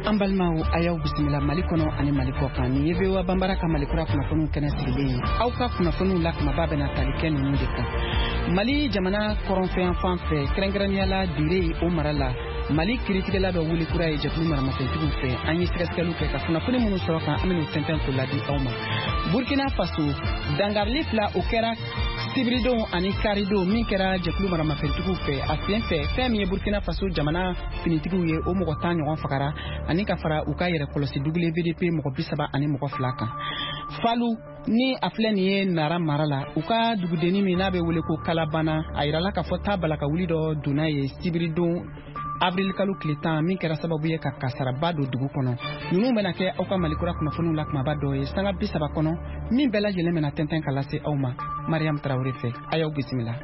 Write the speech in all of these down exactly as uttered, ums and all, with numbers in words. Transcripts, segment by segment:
Ambalmao ayaw bisimila Mali kono ani Mali kɔkan ni ye bewa bambara ka Mali kura kunnafoniw kɛnɛ sigilen ye aw ka kunnafoniw la kumaba bɛna tali kɛ ninnu de kan. Mali jamana kɔrɔnfɛn fan fɛ kɛrɛnkɛrɛnniyala dire o mara la Mali kiritigɛla dɔ wuli kura ye jɛkulu maramasɛntigiw fɛ an ye sɛgɛsɛgɛliw kɛ ka kunnafoni minnu sɔrɔ kan an bɛn'u tɛntɛn k'o ladi aw ma. Burkina Faso dangarili fila o kɛra Sibiridon ani Karido min kɛra jɛkulu maramasɛntigiw fɛ a sen fɛ fɛn min ye Burkina Faso jamana finitigiw ye o mɔgɔ tan ɲɔgɔn fagara ani ka fara u ka yɛrɛ kɔlɔsi W V D P mɔgɔ bi saba ani mɔgɔ fila kan. Falu ni a filɛ nin ye Nara mara la u ka dugudenni min n'a bɛ wele ko Kalabana a yirala ka fɔ taa bala ka wuli dɔ donna ye Sibiridon avril kalo tile tan min kɛra sababu ye ka kasaraba don dugu kɔnɔ. Ninnu bɛna kɛ aw ka Mali kura kunnafoniw la kumaba dɔ ye sanga bi saba kɔnɔ min bɛɛ lajɛlen bɛna tɛntɛn ka lase aw ma. Mariam Traoré fɛ a y'aw bisimila.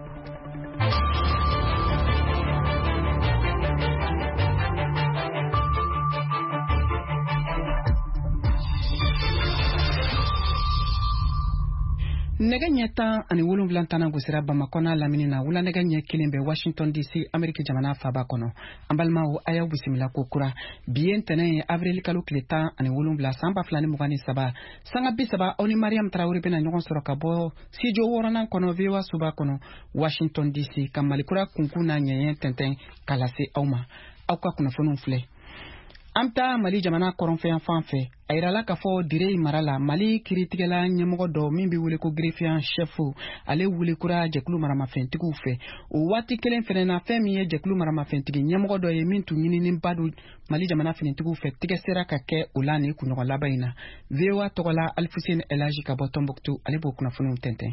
Nɛgɛ ɲɛ tan ani wolonwula tana gosira Bamakɔ n'a lamini na wula nɛgɛ ɲɛ kelen bɛ Washington D C Ameriki jamana faaba kɔnɔ. An balimaw a y'aw bisimila ko kura bi ye ntɛnɛn ye avril kalo tile tan ani wolonwula san ba fila ni mugan ni saba sanga bi saba aw ni Mariam Traoré bɛna ɲɔgɔn sɔrɔ ka bɔ studio wɔɔrɔnan kɔnɔ V O A soba kɔnɔ Washington D C ka Mali kura kunkun n'a ɲɛɲɛ tɛntɛn ka lase aw ma. Aw ka kunnafoniw filɛ. An taa Mali jamana kɔrɔnfɛn fan fɛ a yirala k'a fɔ dire mara la Mali kiritigɛla ɲɛmɔgɔ dɔ min bɛ wele ko greffier chef ale wuli kura jɛkulu maramafɛntigiw fɛ o waati kelen fɛnɛ na fɛn min ye jɛkulu maramafɛntigi ɲɛmɔgɔ dɔ ye min tun ɲinininba don Mali jamana finitigiw fɛ tigɛ sera ka kɛ o la ni kunɲɔgɔn laban in na. V O A tɔgɔla Alfuseni Elaji ka bɔ Tombouctou ale b'o kunnafoniw tɛntɛn.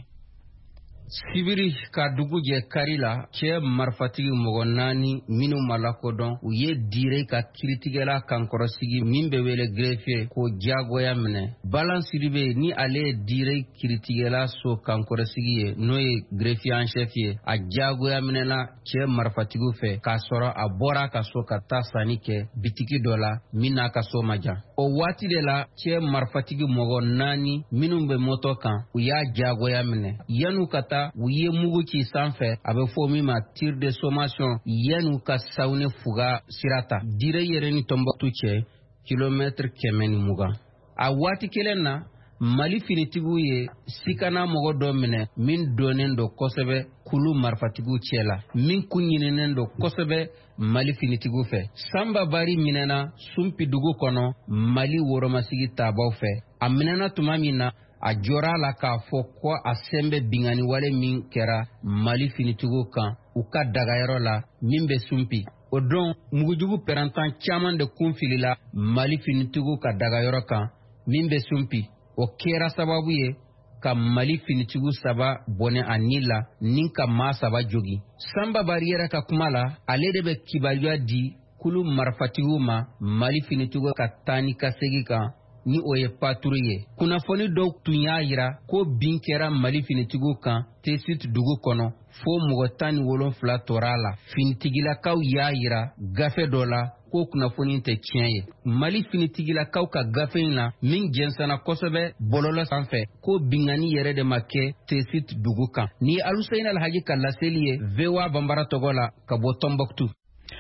Sibiri ka dugu jɛ kari la cɛ marifatigi mɔgɔ naani minnu ma lakodɔn u ye dire ka kiritigɛla kankɔrɔsigi min bɛ wele greffier ko jagoya minɛ. Balan Sidibe ni ale ye dire kiritigɛla so kankɔrɔsigi ye n'o ye greffier en chef ye a jagoya minɛla cɛ marifatigiw fɛ k'a sɔrɔ a bɔra ka so ka taa sanni kɛ bitiki dɔ la min n'a ka so ma jan. O waati de la cɛ marifatigi mɔgɔ naani minnu bɛ moto kan u y'a jagoya minɛ yan'u ka taa u ye mugu ci sanfɛ a bɛ fɔ min ma tir de sommation yan'u ka sawune fuga sira ta dire yɛrɛ ni Tombouctou cɛ kilomètre kɛmɛ ni mugan. A waati kelen na Mali finitigiw ye sikana mɔgɔ dɔ minɛ min donnen don kosɛbɛ kulu marifatigiw cɛ la min kun ɲininen don kosɛbɛ Mali finitigiw fɛ. Samba Bari minɛna Sunpidugu kɔnɔ Mali woromasigi tabaw fɛ. A minɛna tuma min na a jɔra la k'a fɔ ko a sen bɛ bingani wale min kɛra Mali finitigiw kan u ka dagayɔrɔ la min bɛ Sunpi. O don mugujugu pɛrɛntan caman de kun filila Mali finitigiw ka dagayɔrɔ kan min bɛ Sunpi. O kɛra sababu ye ka Mali finitigiw saba bɔnɛ a ni la ni ka maa saba jogi. Samba Bari yɛrɛ ka kuma la ale de bɛ kibaruya di kulu marifatigiw ma Mali finitigiw ka taa ni ka segi kan ni o ye paturu ye. Kunnafoni dɔw tun y'a yira ko bin kɛra Mali finitigiw kan Tesit dugu kɔnɔ fo mɔgɔ tan ni wolonfila tora la. Finitigilakaw y'a yira gafe dɔ la ko kunnafoni tɛ tiɲɛ ye. Mali finitigilakaw ka gafe in la min jɛnsɛnna kosɛbɛ bɔlɔlɔ sanfɛ ko bingani yɛrɛ de ma kɛ Tesit dugu kan. Ni Aluseyini Alhaji ka laseli ye V O A banbara tɔgɔ la ka bɔ Tombouctou.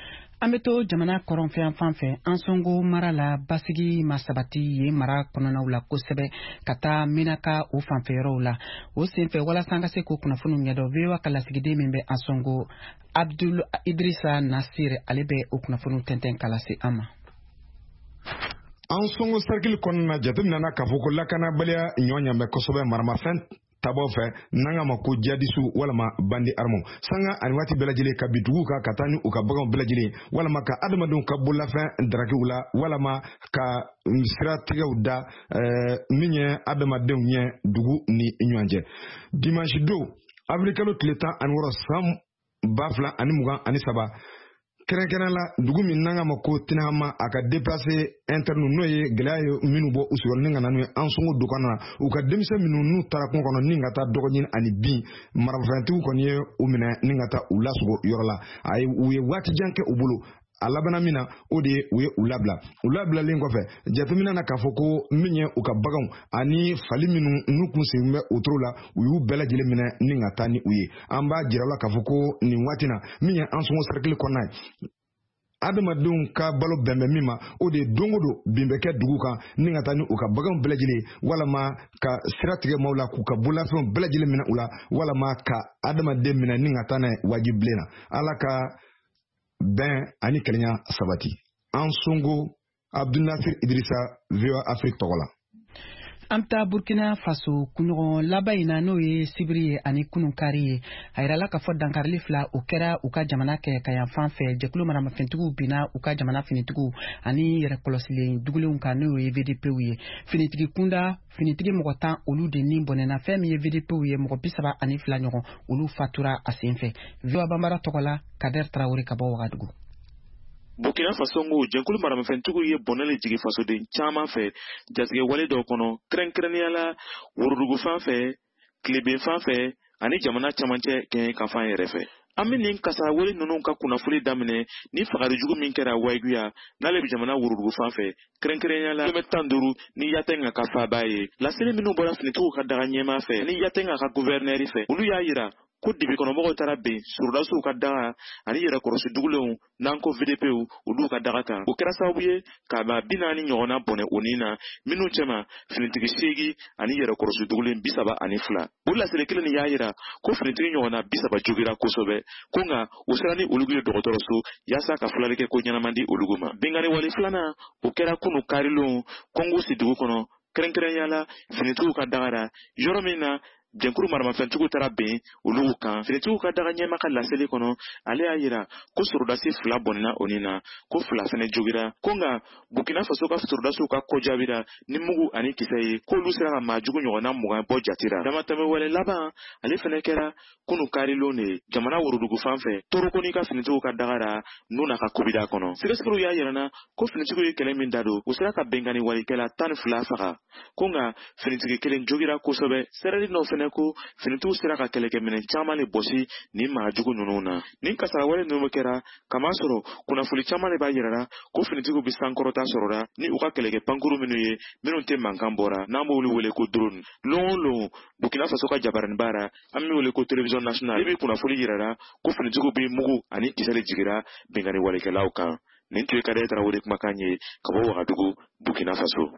An bɛ to jamana kɔrɔnfɛn fan fɛ Ansongo mara la basigi ma sabati ye mara kɔnɔnaw la kosɛbɛ ka taa Menaka o fanfɛyɔrɔw la. O senfɛ walasa an ka se k'o kunnafoniw ɲɛdɔn V O A ka lasigiden min bɛ Ansongo Abdul Idrissa Nasir ale bɛ o kunnafoniw tɛntɛn ka lase an ma. Ansongo cercle kɔnɔna jateminɛna k'a fɔ ko lakanabaliya ɲɔ ɲamɛ kosɛbɛ maramafɛn tabaw fɛ n'an ma ko jadisu walama bandi armo sanga ani waati bɛɛ lajɛlen ka bitugu ka ka taa ni u ka baganw bɛɛ lajɛlen walama ka adamadenw ka bolafɛn darakiw la walama ka siratigɛw da min ye adamadenw ɲɛ dugu ni ɲɔgɔn cɛ. Dimanche don avril kalo tile tan ani wɔɔrɔ san ba fila ani mugan ani saba kɛrɛnkɛrɛn la dugu min n'an ma ko Tinahama a ka déplacé interne n'o ye gɛlɛya ye minnu bɔ u sigiyɔrɔ ni ka na n'u ye Ansongo dukana na u ka denmisɛn minnu n'u taara kungo kɔnɔ ni ka taa dɔgɔ ɲini ani bin marafɛntigiw kɔni ye u minɛ ni ka taa u lasogo yɔrɔ la a ye u ye waati jan kɛ u bolo a labanna min na o de ye u ye u labila u labilalen kɔfɛ jateminɛ na k'a fɔ ko min ye u ka baganw ani fali minnu n'u kun sen bɛ o toro la u y'u bɛɛ lajɛlen minɛ ni ka taa ni u ye an b'a jira la k'a fɔ ko nin waati na min ye Ansongo cercle kɔnɔna ye adamadenw ka balo bɛnbɛn min ma o de don o don bin bɛ kɛ dugu kan ni ka taa ni u ka baganw bɛɛ lajɛlen walama ka sira tigɛ maaw la k'u ka bolafɛnw bɛɛ lajɛlen minɛ u la walama ka adamaden minɛ ni ka taa n'a ye wajibilen na ala ka bɛn ani kelenya sabati an songo Abdunasir Idrissa V O A Afrique tɔgɔ la. Amta Burkina Faso kunɲɔgɔn laban in na n'o ye sibiri ye ani kununkari ye a yirala k'a fɔ dankarili fila u kɛra u ka jamana kɛ ka yan fan fɛ jɛkulu maramafɛntigiw binna u ka jamana finitigiw ani yɛrɛ kɔlɔsilen dugulenw kan n'o ye V D P ye finitigi kunda finitigi mɔgɔ tan olu de ni bɔnɛna fɛn min ye V D P ye mɔgɔ bi saba ani fila ɲɔgɔn olu fatura a senfɛ V O A Banbara tɔgɔ la Kader Traoré ka bɔ Wagadugu. Burkina Faso ngo jɛnkulu maramafɛntigiw ye bɔnɛli jigi fasoden caman fɛ jatigɛ wale dɔw kɔnɔ kɛrɛnkɛrɛnnenya la worodugu fan fɛ tileben fan fɛ ani jamana camancɛ kɛɲɛ ka fan yɛrɛ fɛ. An bɛ nin kasa wale ninnu ka kunnafoni daminɛ ni fagarijugu min kɛra Wayiguya n'ale bɛ jamana worodugu fan fɛ kɛrɛnkɛrɛnnenya la kilomètre tan ni duuru ni Yatenga ka faaba ye laseli minnu bɔra finitigiw ka daga ɲɛmaa fɛ ni Yatenga ka gouverneur fɛ olu y'a yira ko dibi kɔnɔmɔgɔw taara ben surudasiw ka daga ani yɛrɛ kɔrɔsi dugulenw n'an ko V D P olu ka daga kan o kɛra sababu ye k'a ba bi naani ɲɔgɔnna bɔnɛ o nin na minnu cɛma finitigi seegin ani yɛrɛ kɔrɔsi dugulen bi saba ani fila o laseli kelen nin y'a yira ko finitigi ɲɔgɔnna bi saba jogira kosɛbɛ ko nka u sera ni olugu ye dɔgɔtɔrɔso yaasa ka filali kɛ ko ɲɛnaman di olugu ma bengani wale filanan o kɛra kunu karilon Kongosi dugu kɔnɔ kɛrɛnkɛrɛnnenya la finitigiw ka dagara yɔrɔ min na jɛnkulu maramafɛntigiw taara ben olu kan finitigiw ka daga ɲɛma ka laseli kɔnɔ ale y'a yira ko sorodasi fila bɔnna o nin na ko fila fɛnɛ jogira ko nka Burkina Faso ka sorodasiw ka ko jaabira ni mugu ani kisɛ ye k'olu sera ka maajugu ɲɔgɔnna mugan bɔ jatira damatɛmɛ wɛrɛ laban ale fɛnɛ kɛra kunu karilon de jamana worodugu fan fɛ torokoni ka finitigiw ka dagara n'u na ka kobida kɔnɔ sɛgɛsɛgɛliw y'a yirana ko finitigiw ye kɛlɛ min da don u sera ka bɛnkani walikɛla tan ni fila faga ko nka finitigi kelen jogira kosɛbɛ sɛrɛli nɔ fɛnɛ ko finitigiw sera ka kɛlɛkɛminɛ caman de bɔsi nin maajugu ninnu na nin kasara wɛrɛ ninnu kɛra kamasɔrɔ kunnafoni caman de b'a yirara ko finitigiw bi sankɔrɔta sɔrɔra ni u ka kɛlɛkɛ pankuru minnu ye minnu tɛ mankan bɔra n'an b'olu wele ko drone lon o lon Burkina Faso ka jabarani baara an bɛ wele ko télévision nationale i bɛ kunnafoni yirara ko finitigiw bi mugu ani kisɛ de jigira bɛnkani walekɛlaw kan nin tun ye Kader Traoré kumakan ye ka bɔ Wagadugu Burkina Faso.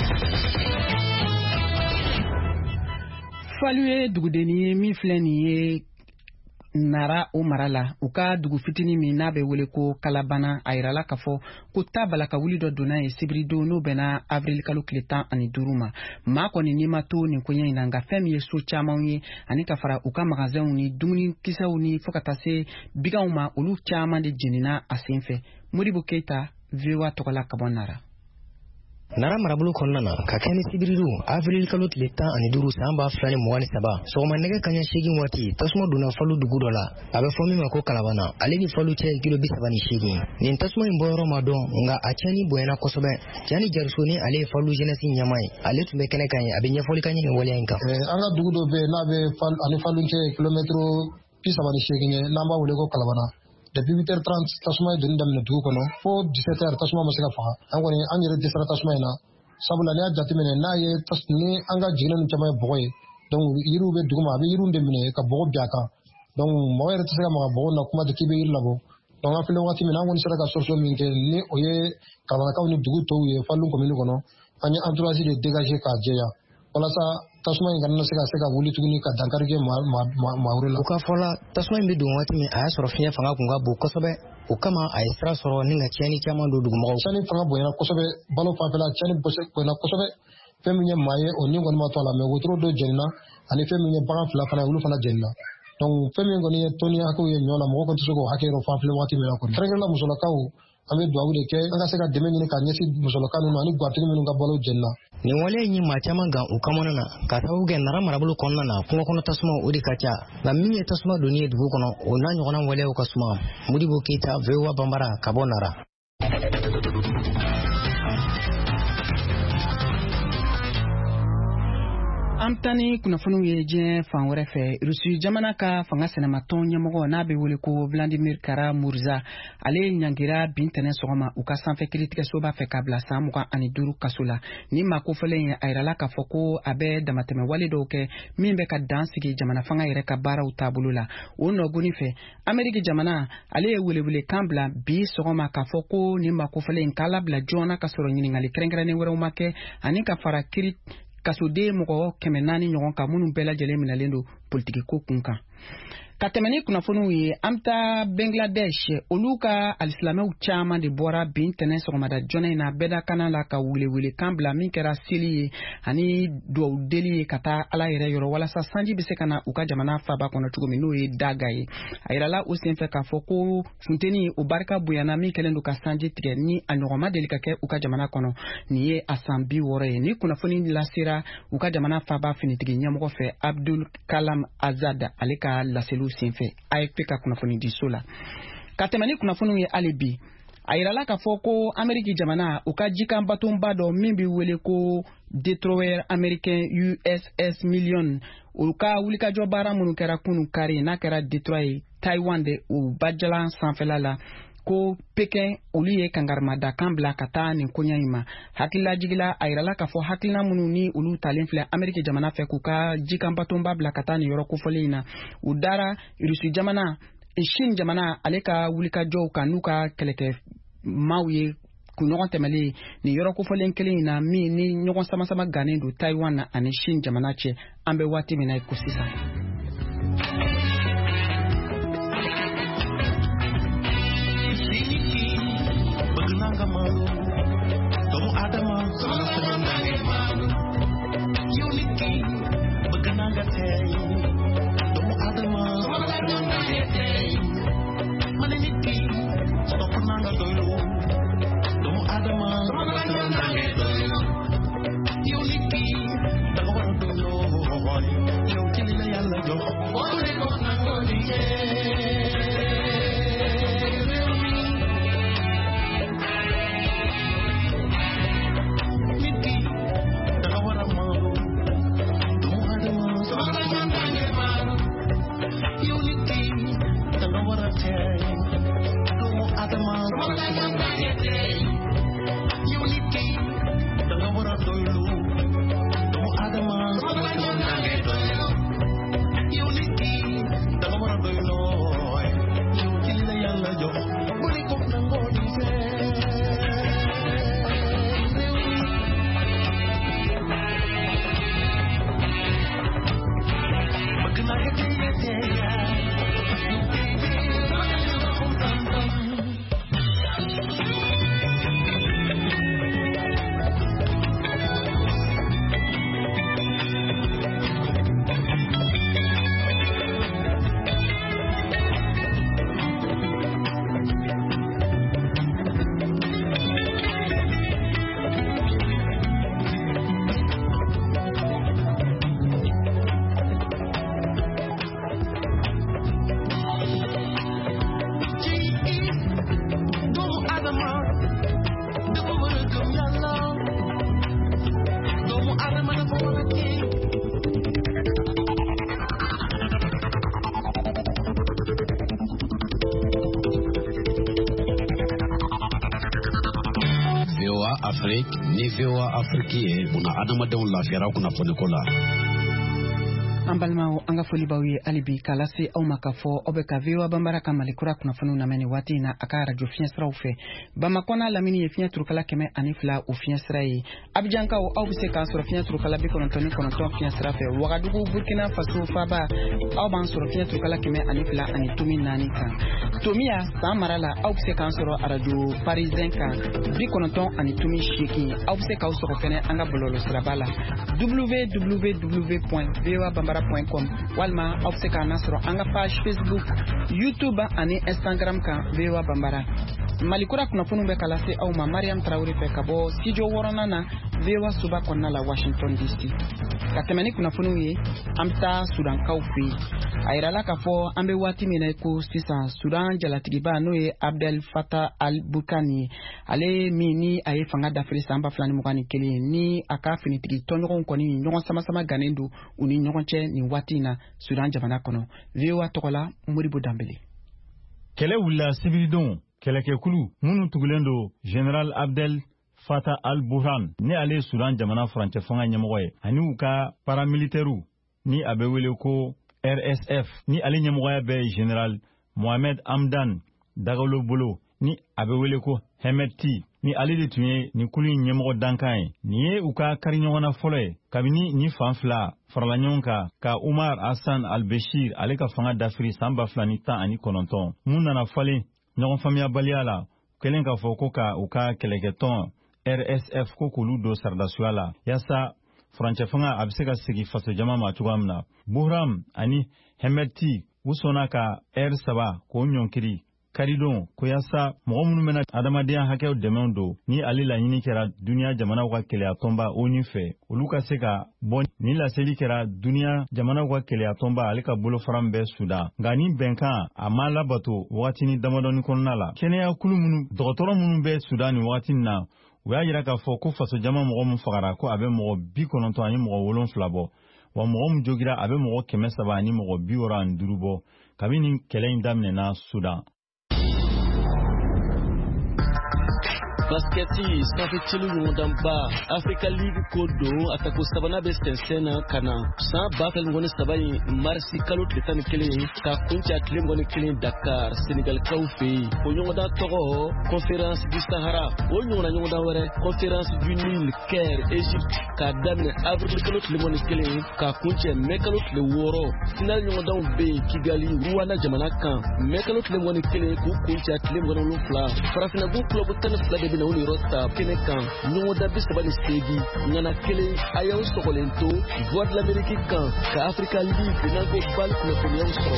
Falu ye dugudenni ye min filɛ nin ye Nara o mara la u ka dugu fitinin min n'a bɛ wele ko Kalabana a yirala k'a fɔ ko taa bala ka wuli dɔ donna ye sibiridon n'o bɛnna avril kalo tile tan ani duuru ma maa kɔni n'i ma to nin koɲɛ in na nka fɛn min ye so camanw ye ani ka fara u ka magasinw ni dumuni kisɛw ni fo ka taa se biganw ma olu caman de jenina a sen fɛ Modibo Keita V O A tɔgɔ la ka bɔ Nara. Nara marabolo kɔnɔna na ka kɛ ni sibiriru avril kalo tile tan ani duuru san ba fila ni mugan ni saba sɔgɔma nɛgɛ kaɲɛ seegin waati tasuma donna Falu dugu dɔ la a bɛ fɔ min ma ko Kalabana ale ni Falu cɛ kilo bi saba ni seegin nin tasuma in bɔyɔrɔ ma dɔn nka a cɛnni bonyana kosɛbɛ Jani Jariso ni ale ye Falu jeunesse ɲɛmaa ye ale tun bɛ kɛnɛ kan ye a bɛ ɲɛfɔli ka ɲɛ nin waleya in kan. An ka dugu dɔ bɛ yen n'a bɛ ani Falu cɛ kilomètre bi saba ni seegin ye n'an b'a wele ko Kalabana. Depuis huit heures trente tasuma ye donni daminɛ dugu kɔnɔ fo dix-sept heures tasuma ma se ka faga an kɔni an yɛrɛ dɛsɛra tasuma in na sabula n'i y'a jateminɛ n'a ye ni an ka jiginɛ ninnu caman ye bɔgɔ ye donc yiriw bɛ dugu ma a bɛ yiriw de minɛ ka bɔgɔ bin a kan donc mɔgɔ yɛrɛ tɛ se ka maga bɔgɔ na kuma tɛ k'i bɛ yiri labɔ donc an filɛ wagati min na an kɔni sera ka solution min kɛ ni o ye Kalabanakaw ni dugu tɔw ye Falu commune kɔnɔ an ye entourage de dégager k'a jɛya walasa tasuma in kana se ka se ka wuli tuguni ka dankari kɛ maa wɛrɛ la. U ka fɔ la tasuma in bɛ don waati min a y'a sɔrɔ fiɲɛ fanga kun ka bon kosɛbɛ o kama a ye sira sɔrɔ ni ka tiɲɛni caman don dugumɔgɔw. Tiɲɛni fanga bonyana kosɛbɛ balo fanfɛla tiɲɛni bonyana kosɛbɛ fɛn min ye maa ye o ni kɔni ma to a la mais wotoro dɔ jenina ani fɛn min ye bagan fila fana olu fana jenina donc fɛn min kɔni ye tɔni hakɛw ye ɲɔ la mɔgɔ kɔni tɛ se k'o hakɛ yɔrɔ fan filɛ waati min na kɔni kɛrɛnkɛrɛnnenya musolakaw an bɛ dugawu de kɛ an ka se ka dɛmɛ ɲini ka ɲɛsin musolaka ninnu ani gatigi minnu ka balo jenina. Nin waleya in ye maa caman gan u kamana na ka sababu kɛ Nara marabolo kɔnɔna na kungo kɔnɔ tasuma o de ka ca nka min ye tasuma donni ye dugu kɔnɔ o n'a ɲɔgɔnna waleyaw ka suma. Modibo Keita V O A Banbara ka bɔ Nara. am tani kunnafoniw ye diɲɛ fan wɛrɛ fɛ. Rusi jamana ka fanga sɛnɛmatɔn ɲɛmɔgɔ n'a bɛ wele ko Vladimir Kara-Murza ale ɲangira bin tɛnɛ sɔgɔma u ka sanfɛ kiiritigɛso b'a fɛ k'a bila san mugan ani duuru kaso la. Ni maakofɔlen ye a yirala k'a fɔ ko a bɛ damatɛmɛ wale dɔw kɛ min bɛ ka dan sigi jamana fanga yɛrɛ ka baaraw taabolo la. O nɔgɔni fɛ Ameriki jamana ale ye welewele kan bila bi sɔgɔma k'a fɔ ko ni maakofɔlen k'a labila joona ka sɔrɔ ɲininkali kɛrɛnkɛrɛnnen wɛrɛw ma kɛ ani ka fara kiiri kasoden mɔgɔ kɛmɛ naani ɲɔgɔn kan minnu bɛɛ lajɛlen minɛlen don politiki ko kun kan. Ka tɛmɛ ni kunnafoniw ye an taa Bangladesh olu ka alisilamɛw caman de bɔra bin tɛnɛ sɔgɔmada joona in na bɛda kana la ka welewele kan bila min kɛra seli ye ani duwawu deli ye ka taa Ala yɛrɛ yɔrɔ walasa sanji bɛ se ka na u ka jamana faaba kɔnɔ cogo min n'o ye daga ye. A yirala o senfɛ k'a fɔ ko funteni o barika bonyana min kɛlen don ka sanji tigɛ ni a ɲɔgɔnma deli ka kɛ u ka jamana kɔnɔ nin ye a san bi wɔɔrɔ ye. Ni kunnafoni lasera u ka jamana faaba finitigi ɲɛmɔgɔ fɛ Abdul Kalam Azad ale ka laseliw senfɛ A F P ka kunnafoni di so la. Ka tɛmɛ ni kunnafoniw ye hali bi a yirala k'a fɔ ko Ameriki jamana u ka jikan batonba dɔ min bɛ wele ko Destroyer américain U S S Million u ka wulikajɔ baara minnu kɛra kunu kari n'a kɛra Detroit ye Taiwan de u bajalan sanfɛla la ko Pekin olu ye kangarimada kan bila ka taa nin koɲa in ma. Hakililajigila a yirala k'a fɔ hakilina minnu ni olu talen filɛ Ameriki jamana fɛ k'u ka jikan batonba bila ka taa nin yɔrɔ kofɔlen in na u dara Rusi jamana Chine jamana ale ka wulikajɔw kan n'u ka kɛlɛkɛ maaw ye kunɲɔgɔn tɛmɛlen nin yɔrɔ kofɔlen kelen in na min ni ɲɔgɔn samasama gannen don Taiwan na ani Chine jamana cɛ an bɛ waati min na ko sisan. Afrique ni V O A Afrique ye buna adamadenw lafiyara kunnafoni ko la. An balimaw an ka foli b'aw ye hali bi k'a lase aw ma k'a fɔ aw bɛ ka V O A Banbara ka Malikura kunnafoniw lamɛn nin waati in na a ka radio fiɲɛ siraw fɛ. Bamakɔ n'a lamini ye fiɲɛ turukala kɛmɛ ani fila o fiɲɛ sira ye. Abidjankaw aw bɛ se k'an sɔrɔ fiɲɛ turukala bi kɔnɔntɔn ni kɔnɔntɔn fiɲɛ sira fɛ. Wagadugu Burkina Faso Faba aw b'an sɔrɔ fiɲɛ turukala kɛmɛ ani fila ani tomi naani kan. Tomiya san mara la aw bɛ se k'an sɔrɔ radio Parisien kan bi kɔnɔntɔn ani tomi seegin. Aw bɛ se k'aw sɔrɔ fɛnɛ an ka bɔlɔlɔ siraba la w w w point v o a banbara point com walima aw bɛ se k'an sɔrɔ an ka page Facebook, YouTube ani Instagram kan V O A Banbara. Malikura kunnafoniw bɛ ka lase aw ma Mariam Traoré fɛ ka bɔ studio wɔɔrɔnan na V O A soba kɔnɔna la Washington D C. Ka tɛmɛ ni kunnafoniw ye an bɛ taa Sudankaw fɛ yen. a yirala k'a fɔ an bɛ waati min na ko sisan Sudan jalatigiba n'o ye Abdel Fattah al-Burhani ale min ni a ye fanga dafiri san ba fila ni mugan ni kelen ni a ka finitigi tɔɲɔgɔnw kɔni ɲɔgɔn samasama gannen don u ni ɲɔgɔn cɛ nin waati in na Sudan jamana kɔnɔ. V O A tɔgɔ la Moribo Danbele. Kɛlɛ wulila sibiridon kɛlɛkɛkulu minnu tugulen don General Abdel Fattah al-Burhan ni ale Sudan jamana furancɛ fanga ɲɛmɔgɔ ye ani u ka paramilitaires ni a bɛ wele ko R S F ni ale ɲɛmɔgɔya bɛ General Mohamed Hamdan Dagalo bolo ni a bɛ wele ko Hemeti ni ale de tun ye nin kulu in ɲɛmɔgɔ dankan ye. Nin ye u ka kari ɲɔgɔnna fɔlɔ ye kabini ni fan fila farala ɲɔgɔn kan ka Umar Hassan al-Bashir ale ka fanga dafiri san ba fila ni tan ani kɔnɔntɔn mun nana falen ɲɔgɔn faamuyabaliya la kelen k'a fɔ ko ka u ka kɛlɛkɛtɔn R S F ko k'olu don saridasuya la yasa furancɛ fanga a bɛ se ka segin faso jama ma cogoya min na. Burhan ani Hemeti u sɔnna ka R saba k'o ɲɔnkiri karidon ko yasa mɔgɔ minnu bɛna adamadenya hakɛw dɛmɛw don ni ale laɲini kɛra duniya jamanaw ka kɛlɛya tɔnba O N U fɛ olu ka se ka bɔ ni laseli kɛra duniya jamanaw ka kɛlɛya tɔnba ale ka bolofara min bɛ Sudan nka ni bɛnkan a ma labato wagatini damadɔni kɔnɔna la. Kɛnɛya kulu minnu dɔgɔtɔrɔ minnu bɛ Sudan nin wagati na u y'a yira k'a fɔ ko faso jama mɔgɔ min fagara ko a bɛ mɔgɔ bi kɔnɔntɔn ani mɔgɔ wolonfila bɔ wa mɔgɔ min jogira a bɛ mɔgɔ kɛmɛ saba ani mɔgɔ bi wɔɔrɔ ani duuru bɔ kabini kɛlɛ in daminɛna Sudan. Basketi sanfɛcilu ɲɔgɔndanba Africa League ko don a ta ko sabanan bɛ sɛnsɛn na ka na san ba fila ni saba in marisi kalo tile tan ni kelen ka kuncɛ tile mugan ni kelen Dakar Senegalikaw fɛ yen o ɲɔgɔndan tɔgɔ Conférence du Sahara o ɲɔgɔnna ɲɔgɔndan wɛrɛ Conférence du Nil Caire Égypte k'a daminɛ avril kalo tile mugan ni kelen ka kuncɛ mai kalo tile wɔɔrɔ final ɲɔgɔndanw bɛ yen Kigali Rwanda jamana kan mai kalo tile mugan ni kelen k'u kuncɛ tile mugan ni wolonwula farafinna bu club tan ni fila de bɛ na u ni yɔrɔ ta kɛnɛ kan ɲɔgɔndan bi saba ni seegin ŋana kelen a y'aw sɔgɔlen to Voix de l'Amérique kan ka Africa League n'an ko bali kunnafoniyaw sɔrɔ.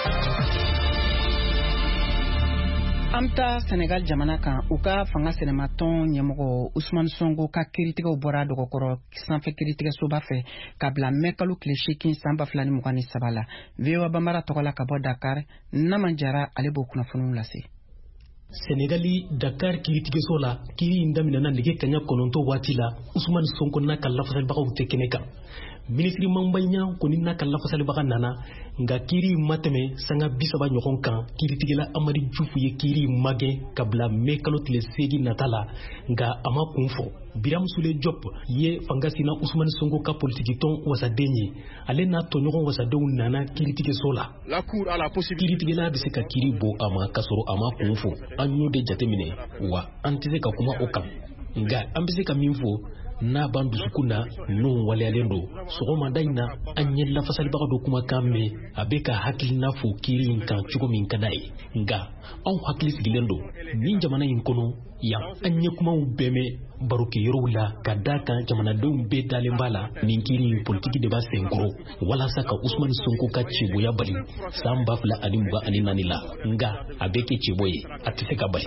An bɛ taa Senegal jamana kan u ka fanga sɛnɛmatɔn ɲɛmɔgɔ Usmane Sonko ka kiiritigɛw bɔra dɔgɔkɔrɔ sanfɛ kiiritigɛsoba fɛ ka bila mai kalo tile seegin san ba fila ni mugan ni saba la. V O A Banbara tɔgɔ la ka bɔ Dakar Naman Jara ale b'o kunnafoniw lase. Senegali Dakar kiiritigɛso la kiiri in daminɛna nɛgɛ kaɲa kɔnɔntɔn waati la Usmane Sonko n'a ka lafasalibaga tɛ kɛnɛ kan. Ministri Mambaɲa kɔni n'a ka lafasalibaga nana nka kiiri ma tɛmɛ sanga bi saba ɲɔgɔn kan kiiritigɛla Amadi Jufu ye kiiri magɛn ka bila mai kalo tile seegin nata la nka a ma kun fɔ. Biram Souleye Diop ye fanga sina Usmane Sonko ka politiki tɔn wasaden ye ale n'a tɔɲɔgɔn wasadenw nana kiiritigɛso la. Kiiritigɛla bɛ se ka kiiri bɔ a ma ka sɔrɔ a ma kun fɔ. An y'o de jateminɛ wa an tɛ se ka kuma o kan nka an bɛ se ka min fɔ n'a ban dusukun na n'o waleyalen don sɔgɔmada in na an ye lafasalibaga dɔ kumakan mɛn a bɛ ka hakilina fɔ kiiri in kan cogo min ka d'a ye nka anw hakili sigilen don nin jamana in kɔnɔ yan an ye kumaw bɛɛ mɛn barokɛyɔrɔw la ka d'a kan jamanadenw bɛɛ dalen b'a la nin kiiri in politiki de b'a senkɔrɔ walasa ka Usmane Sonko ka cɛboya bali san ba fila ani mugan ani naani la nka a bɛ kɛ cɛbɔ ye a tɛ se ka bali.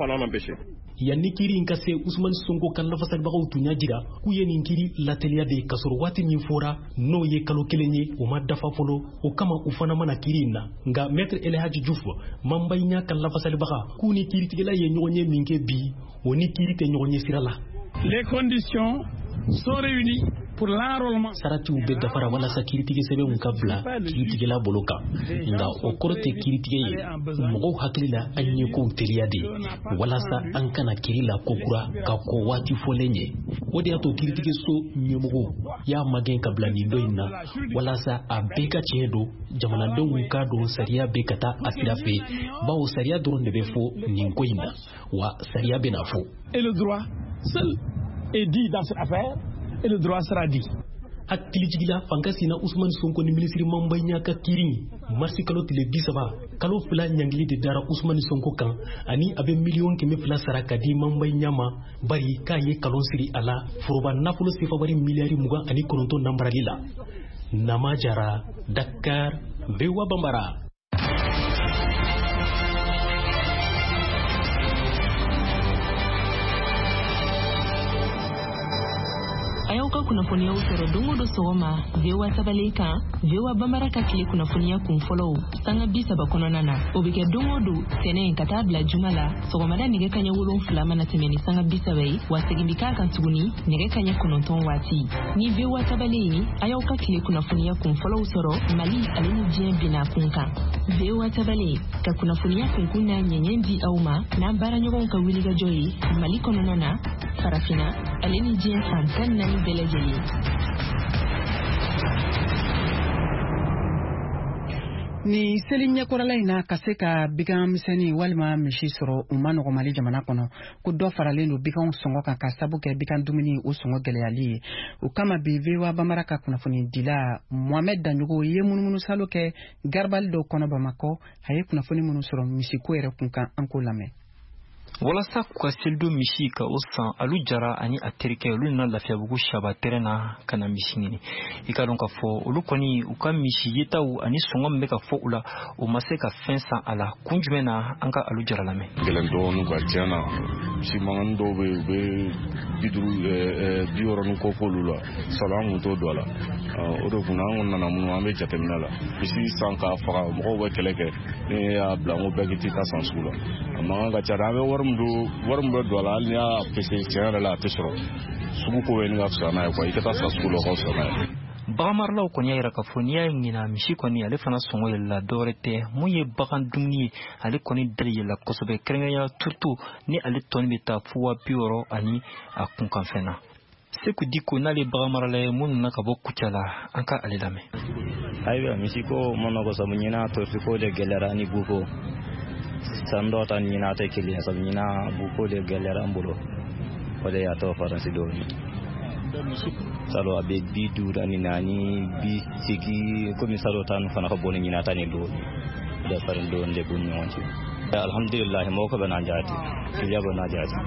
Yan ni kiiri in ka se Usmane Sonko ka lafasalibagaw tun y'a jira k'u ye nin kiiri lateliya de ka sɔrɔ waati min fɔra n'o ye kalo kelen ye o ma dafa fɔlɔ o kama u fana mana kiiri in na nka Maître El Hadji Diouf Mambaɲa ka lafasalibaga k'u ni kiiritigɛla ye ɲɔgɔn ye min kɛ bi o ni kiiri tɛ ɲɔgɔn ye sira la. Les conditions sont réunies pour l'enrôlement. Saratiw bɛ dafara walasa kiiritigɛ sɛbɛnw ka bila kiiritigɛla bolo kan nka o kɔrɔ tɛ kiiritigɛ ye mɔgɔw hakili la an ye kow teliya de walasa an kana kiiri la kokura ka kɔ waati fɔlen ye o de y'a to kiiritigɛso ɲɛmɔgɔw y'a magɛn ka bila nin dɔ in na walasa a bɛɛ ka tiɲɛ don jamanadenw k'a dɔn sariya bɛ ka taa a sira fɛ bawo sariya dɔrɔn de bɛ fɔ nin ko in na wa sariya bɛ na fɔ. Et le droit seul est dit dans cette affaire. Et le droit sera dit. Hakilijigila fanga sina Usmane Sonko ni ministri Mambaɲa ka kiiri marsi kalo tile bi saba kalo fila ɲangili de dara Usmane Sonko kan ani a bɛ miliyɔn kɛmɛ fila sara ka di Mambaɲa ma bari k'a ye kalon siri a la foroba nafolo sefabari miliyari mugan ani kɔnɔntɔn nambarali la. Nama Jara, Dakar, V O A Banbara. ka kunnafoniya sɔrɔ don o don sɔgɔma V O A tabale kan V O A Bambara ka tile kunnafoniya kun fɔlɔw sanga bi saba kɔnɔna na o bɛ kɛ don o don tɛnɛ ka taa bila juma la sɔgɔmada nɛgɛ kaɲɛ wolonfila mana tɛmɛ ni sanga bi saba ye wa segin bi k'a kan tuguni nɛgɛ kaɲɛ kɔnɔntɔn waati ni V O A tabale ye a y'aw ka tile kunnafoniya kun fɔlɔw sɔrɔ Mali ale ni diɲɛ binna kun kan V O A tabale ka kunnafoniya kunkun n'a ɲɛɲɛ di aw ma n'an baaraɲɔgɔnw ka wulikajɔ ye Mali kɔnɔna na farafina ale ni diɲɛ fan tan naani bɛɛ lajɛlen. Ni seli ɲɛkɔrɔla in na ka se ka bigan misɛnnin walima misi sɔrɔ u ma nɔgɔ Mali jamana kɔnɔ ko dɔ faralen don biganw sɔngɔ kan ka sabu kɛ bigan dumuni o sɔngɔ gɛlɛyali ye o kama bi V O A Bambara ka kunnafoni dila Mohamed Danjogo ye munumunu salo kɛ garibali dɔw kɔnɔ Bamakɔ a ye kunnafoni minnu sɔrɔ misiko yɛrɛ kunkan an k'o lamɛn. walasa k'u ka selido misi ka o san alu jara ani a terikɛ olu na lafiyabugu shaba terrain na ka na misi ɲini i ka dɔn ka fɔ olu kɔni u ka misi yetaw ani sɔngɔ min bɛ ka fɔ u la u ma se ka fɛn san a la kun jumɛn na an ka alu jara lamɛn. gɛlɛn dɔɔni ka tiɲɛ na misi mankan dɔw bɛ yen u bɛ bi duuru bi wɔɔrɔ ni kɔ f'olu la salo an kun t'o don a la o de kunna an nana minnu an bɛ jateminɛ la misi san k'a faga mɔgɔw bɛ kɛlɛ kɛ ne y'a bila n ko bɛɛ k'i ti ta san sugu la a mankan ka ca an bɛ wari wari min bɛ don a la hali n'i y'a pese tiɲɛ yɛrɛ la a tɛ sɔrɔ sugu ko ye ni ka fisa n'a ye kuwa i ka taa san sugu la o ka fisa n'a ye. baganmaralaw kɔni y'a yira k'a fɔ n'i y'a ɲina misi kɔni ale fana sɔngɔ yɛlɛla dɔwɛrɛ tɛ mun ye bagan dumuni ye ale kɔni dali yɛlɛla kosɛbɛ kɛrɛnkɛrɛnya surtout ni ale tɔni bɛ taa fo waa bi wɔɔrɔ ani a kunkanfɛn na. Seku Diko n'ale baganmarala ye mun nana ka bɔ Kucala la an ka ale lamɛn. ayiwa misi ko ma nɔgɔ sabu ɲina torisi ko de gɛlɛyara ni buko san dɔ ta ɲina tɛ kelen sabu ɲina buko de gɛlɛyara an bolo o de y'a tɔ faransi dɔɔni salo a bɛ bi duuru ani naani bi seegin komi salo ta nin fana ka bon ni ɲina ta ni dɔɔni o de farin dɔɔni de b'u ni ɲɔgɔn cɛ. alhamdulillah mɔgɔ ka bɛ n'a jaati kiliya bɛ n'a jaati.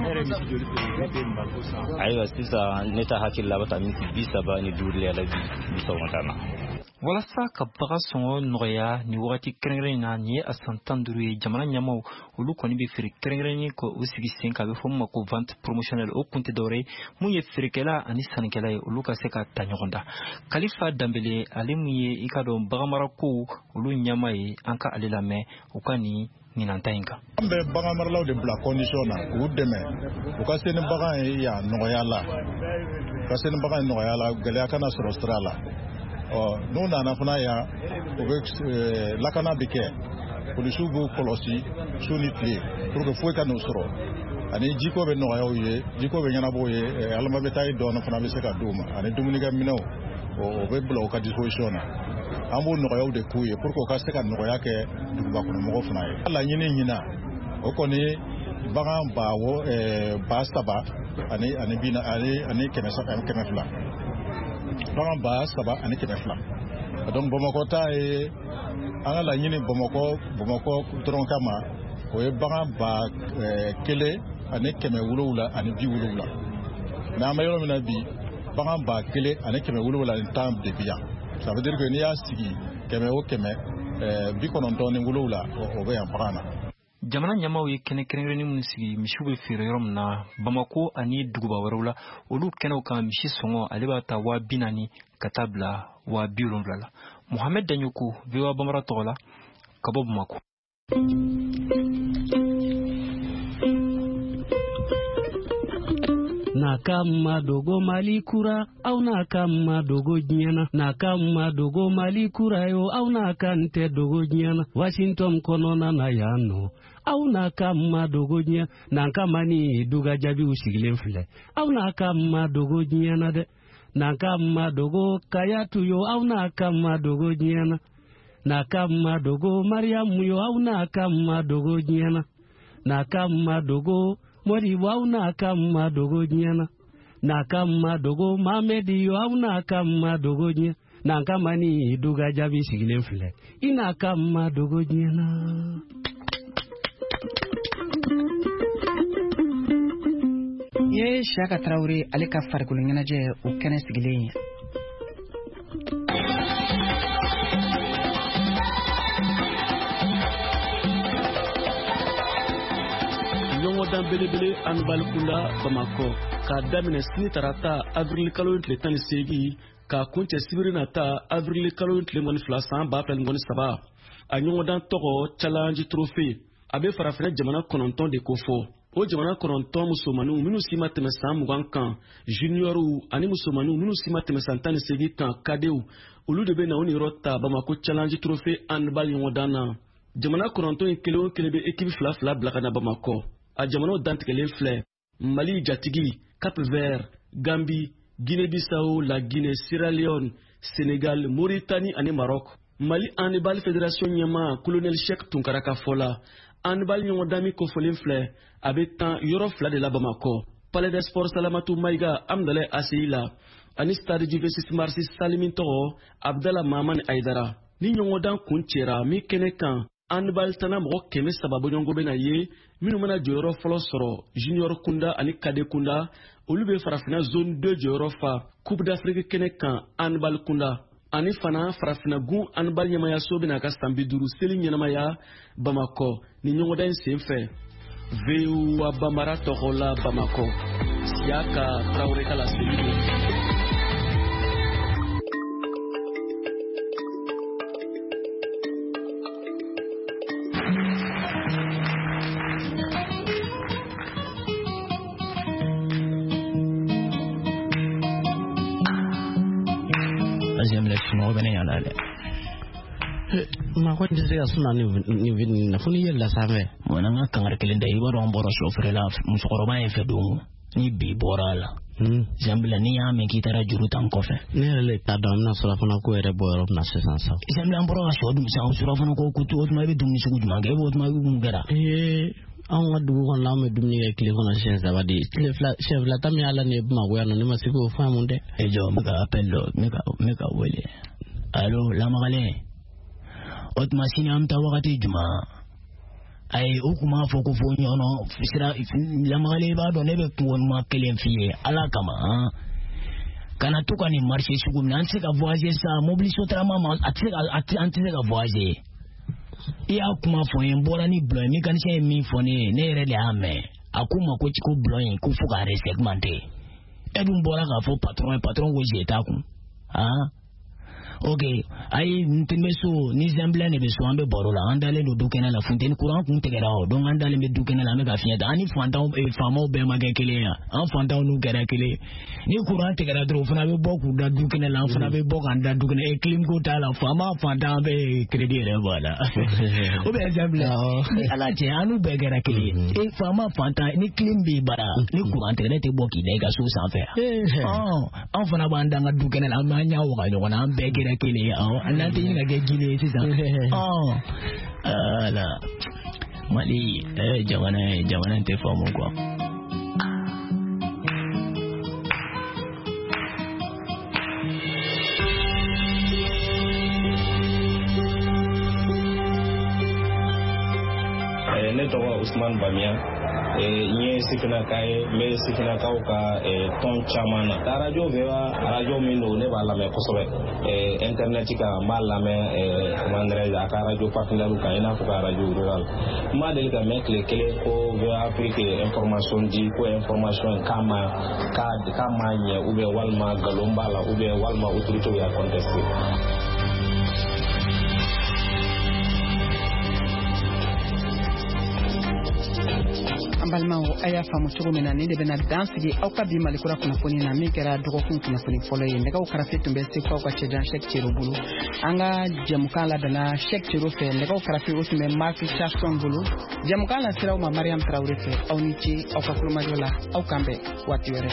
ayiwa sisan ne ta hakili la a bɛ taa miniti bi saba ni duuru de yɛlɛ bi sɔgɔmata na. walasa ka bagan sɔngɔ nɔgɔya ni wagati kɛrɛnkɛrɛnnen na nin ye a san tan duuru ye jamana ɲɛmaw olu kɔni bɛ feere kɛrɛnkɛrɛnnen ko o sigi sen kan a bɛ fɔ min ma ko vente promotionnelle o kun tɛ dɔwɛrɛ ye mun ye feerekɛla ani sannikɛla ye olu ka se ka ta ɲɔgɔn da. Kalifa Danbele ale mun ye i ka dɔn baganmara ko olu ɲɛma ye an ka ale lamɛn u ka nin ɲinanta in kan. an bɛ baganmaralaw de bila condition na k'u dɛmɛ u ka se ni bagan ye yan nɔgɔya la u ka se ni bagan ye nɔgɔya la gɛlɛya kana sɔrɔ sira la. n'u nana fana yan u bɛ lakana bɛ kɛ polisiw b'u kɔlɔsi su ni tile pour que foyi ka n'u sɔrɔ ani jiko bɛ nɔgɔya u ye jiko bɛ ɲɛnabɔ u ye alama bɛ taa dɔɔni fana bɛ se ka d'u ma ani dumunikɛ minɛw o bɛ bila u ka disposition na an b'o nɔgɔyaw de k'u ye pour que u ka se ka nɔgɔya kɛ dugubakɔnɔmɔgɔw fana ye. laɲini ɲina o kɔni bagan ba wo ba saba ani ani bi ani ani kɛmɛ kɛmɛ fila. bagan ba saba ani kɛmɛ fila donc Bamakɔ ta ye an ka laɲini Bamakɔ Bamakɔ dɔrɔn kama o ye bagan ba kelen ani kɛmɛ wolonwula ani bi wolonwula mais an bɛ yɔrɔ min na bi bagan ba kelen ani kɛmɛ wolonwula ni tan de bi yan ça veut dire que n'i y'a sigi kɛmɛ o kɛmɛ bi kɔnɔntɔn ni wolonwula o bɛ yan bagan na. jamana ɲɛmaw ye kɛnɛ kɛrɛnkɛrɛnnen minnu sigi misiw bɛ feere yɔrɔ min na Bamako ani duguba wɛrɛw la olu kɛnɛw kan misi sɔngɔ ale b'a ta waa bi naani ka taa bila waa bi wolonwula la. Mohamed Danjoko V O A Bambara tɔgɔ la ka bɔ Bamako. Nakama dogo Mali kura au nakama dogo nyana nakama dogo Mali kura yo au nakante dogo nyana Washington konona na yano au nakama dogo nyana nakama ni duga jabi usigilen file au nakama dogo nyana de nakama dogo kayatu yo au nakama dogo nyana nakama dogo Mariamu yo au nakama dogo nyana nakama dogo Mori wau na kama dogo nyana na kama dogo Mamedi wau na kama dogo nyana na kama ni duga jabi sigilen file ina kama dogo nyana. Ye Shaka Traore ale ka farikolo ɲɛnajɛ o kɛnɛ sigilen ye. Dan belebele an Balikunda Bamako k'a daminɛ sini tarata avril kalo tile tan ni seegin k'a kuncɛ sibiri nata avril kalo tile mugan ni fila san ba fila ni mugan ni saba a ɲɔgɔndan tɔgɔ challenge trophy a bɛ farafinna jamana kɔnɔntɔn de ko fɔ o jamana kɔnɔntɔn musomaninw minnu si ma tɛmɛ san mugan kan juniɔrw ani musomaninw minnu si ma tɛmɛ san tan ni seegin kan kadew olu de bɛ na o niyɔrɔ ta Bamako challenge trophy handball ɲɔgɔndan na jamana kɔnɔntɔn in kelen o kelen bɛ équipe fila fila bila ka na Bamako a jamanaw dantigɛlen filɛ Mali jatigi Cap Vert Gambie Guinée-Bissau la Guinée Sierra Leone Sénégal Mauritanie ani Maroc Mali handball fédération ɲɛmaa colonel Cheikh Tunkara ka fɔ la handball ɲɔgɔndan min kofɔlen filɛ a bɛ tan yɔrɔ fila de la Bamako palais des sports Salamatu Maïga Amdalaye A C I la ani stade Juventus Marsi Sali min tɔgɔ Abdala Mahamani Aidara ni ɲɔgɔndan kun cɛra min kɛnɛ kan handball tana mɔgɔ kɛmɛ saba bɔɲɔgɔnko bɛ na ye minnu mana jɔyɔrɔ fɔlɔ sɔrɔ junior kunda ani cadet kunda olu bɛ farafinna zone deux jɔyɔrɔ fa coupe d'Afrique kɛnɛ kan handball kunda ani fana farafinna gun handball ɲɛmayaso bɛna ka san bi duuru seli ɲɛnamaya Bamako ni ɲɔgɔndan in sen fɛ V O A Bambara tɔgɔ la Bamako Siaka Traoré ka laseli don. ma ko ndise ga suna ni ni ni na funi yella same mona nga kangar kelen da iba ron boro shofre la musokoroba e fe dungu ni bi borala hmm jambla ni ya me kitara juru tan kofe ne le ta dam na sura fana ko ere boro na se sansa jambla boro ga shodu sa sura fana ko kutu ot ma be dum ni sugu ma ge ot ma bu ngara eh an wa dugu kon la me dum ni e kle fana shen sa wadi le fla chef la tam ya la ne ma go ya no ni ma siko fa munde e jo me ga appello me ga me ga wele allo la magale ot masini amta wakati juma ay ukuma foko fo nyono sira la magale ba do ne be ko ma kelen fiye ala kama kana tuka ni marché sugu nan se ka voyager sa mobiliser trama ma ati ati anti se ka voyager iya kuma fo en bora ni blo mi kan se mi fo ne ne re le ame akuma ko chiko blo yin ku fu ka re segmenté edun bora ka fo patron patron wo jeta ku ah okay ay ntimeso ni zambla ne beso ambe borola andale do dukena la fontaine courant kun tegera o don andale me dukena la me ga fienta ani fanta e famo be magakele ya an fanta nu gara kele ni courant tegera dro fana be boku da dukena la fana be boku anda dukena e clim ko ta la fama fanta be credit re wala o be zambla ala je anu be gara kele e fama fanta ni clim bi bara ni courant tegera te boki de ga so san faire oh an fana ba anda dukena la ma nya wa ga na be gara kele oh anante ina ga gile sisa oh ala mali eh jawana jawana te fomo kwa eh ne to Ousmane Bamia nye sikina kai me sikina ka ka ton chamana ta radio veva radio mino ne bala me kosobe internet ka mala me mandre ya ka radio partenaire ka ina ko radio rural ma de ka me kle kle ko veva afrique information di ko information kama ka kama nye ube walma galombala ube walma autorité ya contester balimaw a y'a faamu cogo min na ni de bɛna dan sigi aw ka bi malikura kunnafoni na min kɛra dɔgɔkun kunnafoni fɔlɔ ye nɛgɛw karafe tun bɛ seko aw ka cɛjan Cheick Thierno bolo an ka jɛmukan labɛnna Cheick Thierno fɛ nɛgɛw karafe o tun bɛ Mark Charson bolo jɛmukan la siraw ma Mariam Traoré fɛ aw ni ce aw ka kulomajɔ la aw kan bɛn waati wɛrɛ